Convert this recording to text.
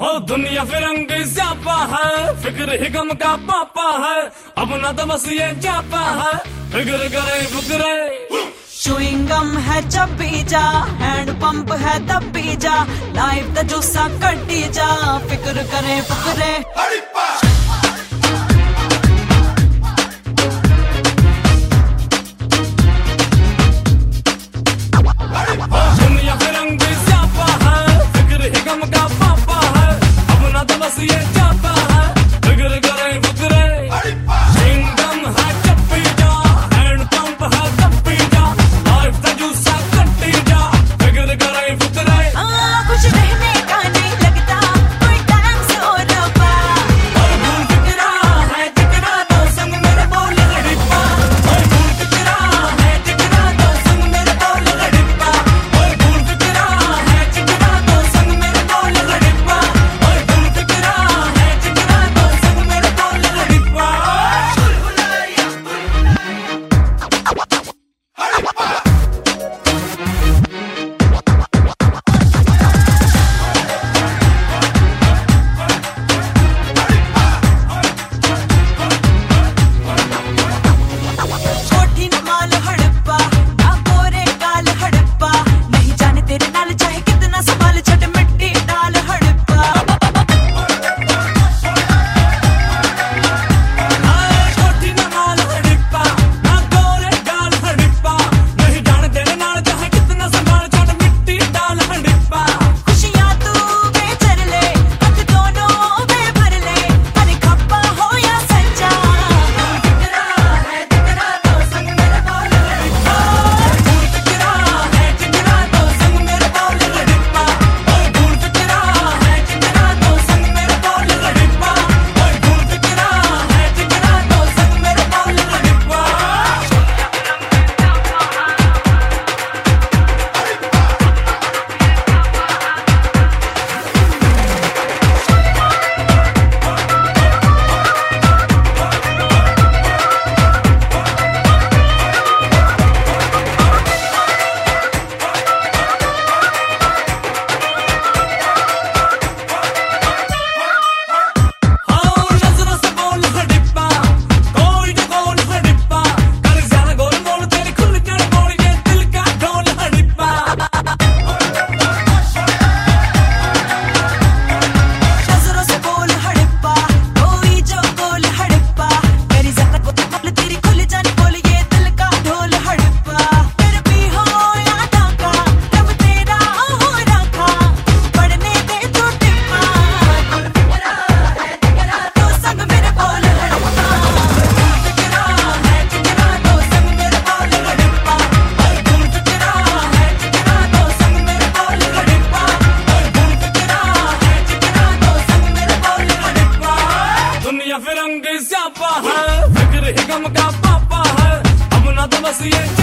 हो दुनिया फिरंगी स्यापा है, फिक्र ही गम का पापा है, अब ना तो बस ये जापा है, फिक्र करे फुकरे। चुइंगम है चबी जा, हैंड पंप है दबी जा, लाइफ दा जूसा कटी जा, फिक्र करे फुकरे। दुनिया फिरंगी स्यापा है, फिक्र ही गम का पापा है, अब ना तो बस ये जापा है, फिक्र करे फुकरे। चुइंगम है चबी जा, हैंड पंप है दबी जा, लाइफ दा जूसा कटी जा, फिक्र करे फुकरे। कुछ रहने का नहीं लगता कोई टाइम से हो रहा, और भूल फिक्रा है जिकरा तो संग मेरे बोल लड़िपा, और भूल फिक्रा है जिकरा तो संग मेरे बोल लड़िपा, और भूल फिक्रा है जिकरा तो संग मेरे बोल लड़िपा, और भूल फिक्रा है जिकरा तो संग मेरे बोल लड़िपा। छोटी न माल हड़प्पा, ना गोरे काल हड़प्पा, नहीं जाने तेरे नाल चाहे कितना संभाल, छोटे मिट्टी डाल हड़प्पा। छोटी न माल हड़प्पा, ना गोरे गाल हड़प्पा, नहीं जाने तेरे नाल चाहे कितना संभाल, छोटे मिट्टी डाल हड़प्पा। खुशियाँ तू बेचर ले, हक दोनों बेभर ले, अरे खप्पा हो या सच्चा, फिक्रा है जिकरा तो संग मेरे बोल लड़िपा, भूल फिक्रा है जिकरा तो संग मेरे बोल लड़िपा, और भूल फिक्रा है जिकरा तो संग मेरे बोल लड़िपा, और भूल फिक्रा है जिकरा तो संग मेरे बोल लड़िपा। नजरों से बोल हड़प्पा, कोई न बोल हड़प्पा, कर ज्यादा गोल मोल तेरी खुल कर बोल ये दिल का ढोल हड़प्पा। नजरों से बोल हड़प्पा, कोई जो गोल हड़प्पा, मेरी ज़िंदगी को बोल तेरी खुल जाने बोल ये दिल का ढोल हड़प्पा। फिर भी हो या डाका, रब तेरा हो रखा, पढ़ने दे तू टिप्पा, तो संग मेरे बोल हड़प्पा, फिक्रा है जिकरा तो संग मेरे बोल लड़िपा, और भूल फिक्रा है जिकरा तो संग मेरे बोल लड़िपा, और भूल फिक्रा है जिकरा तो संग मेरे बोल लड़िपा। दुनिया फिरंगी स्यापा है, फिक्र ही गम का पापा है, अब ना तो बस ये